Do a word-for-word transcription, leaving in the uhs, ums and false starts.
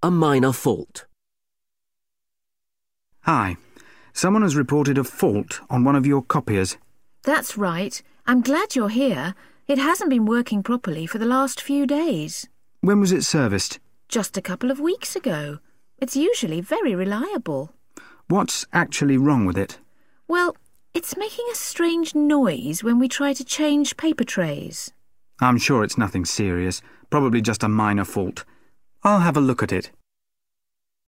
a minor fault. Hi. Someone has reported a fault on one of your copiers. That's right. I'm glad you're here. It hasn't been working properly for the last few days. When was it serviced? Just a couple of weeks ago. It's usually very reliable. What's actually wrong with it? Well, it's making a strange noise when we try to change paper trays. I'm sure it's nothing serious. Probably just a minor fault. I'll have a look at it.